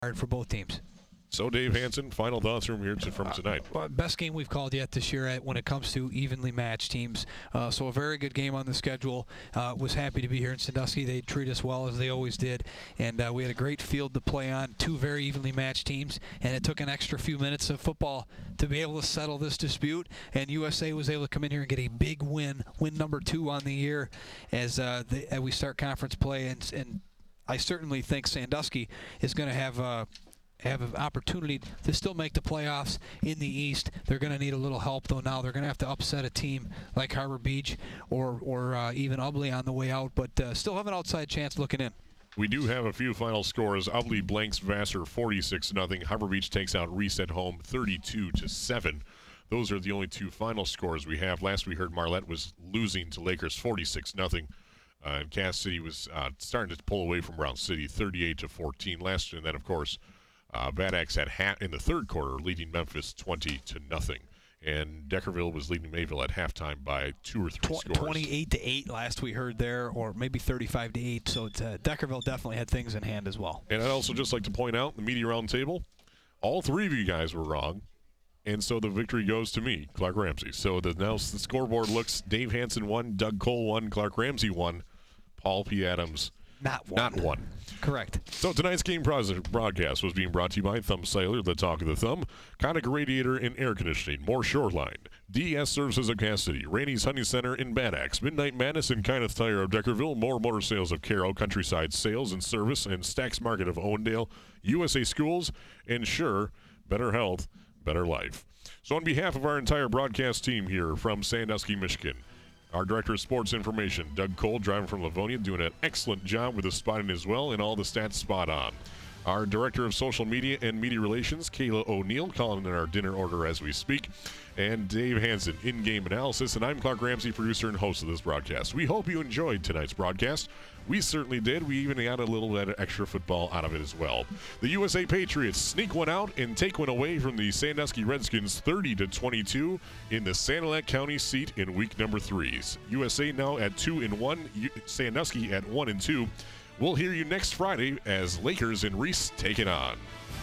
for both teams. So, Dave Hansen, final thoughts from tonight. Best game we've called yet this year when it comes to evenly matched teams. So a very good game on the schedule. Was happy to be here in Sandusky. They treat us well as they always did. And we had a great field to play on, two very evenly matched teams. And it took an extra few minutes of football to be able to settle this dispute. And USA was able to come in here and get a big win number 2 on the year as we start conference play. And I certainly think Sandusky is going to have an opportunity to still make the playoffs in the East. They're going to need a little help, though. Now they're going to have to upset a team like Harbor Beach or even Ubly on the way out, but still have an outside chance looking in. We do have a few final scores. Ubly blanks Vassar 46-0. Harbor Beach takes out Reese at home 32-7. Those are the only two final scores we have. Last we heard Marlette was losing to Lakers 46-0. And Cass City was starting to pull away from Brown City 38-14 last year. And then, of course, Bad Axe had in the third quarter, leading Memphis 20-0, and Deckerville was leading Mayville at halftime by 2 or 3 scores. 28-8 last we heard there, or maybe 35-8. So Deckerville definitely had things in hand as well. And I'd also just like to point out the media roundtable, all 3 of you guys were wrong, and so the victory goes to me, Clark Ramsey. So now the scoreboard looks: Dave Hansen won, Doug Cole won, Clark Ramsey won, Paul P. Adams not won. Correct. So tonight's game broadcast was being brought to you by Thumb Sailor, the talk of the thumb, Konica Radiator and Air Conditioning, More Shoreline, DES Services of Cass City, Rainey's Honey Center in Bad Axe, Midnight Madness and Kenneth Tire of Deckerville, More Motor Sales of Caro, Countryside Sales and Service, and Stacks Market of Owendale, USA Schools, and sure, better health, better life. So on behalf of our entire broadcast team here from Sandusky, Michigan, our Director of Sports Information, Doug Cole, driving from Livonia, doing an excellent job with the spotting as well, and all the stats spot on. Our Director of Social Media and Media Relations, Kayla O'Neill, calling in our dinner order as we speak, and Dave Hansen, in-game analysis, and I'm Clark Ramsey, producer and host of this broadcast. We hope you enjoyed tonight's broadcast. We certainly did. We even got a little bit of extra football out of it as well. The USA Patriots sneak one out and take one away from the Sandusky Redskins 30-22 in the Sanilac County seat in week number 3. USA now at 2-1, Sandusky at 1-2. We'll hear you next Friday as Lakers and Reese take it on.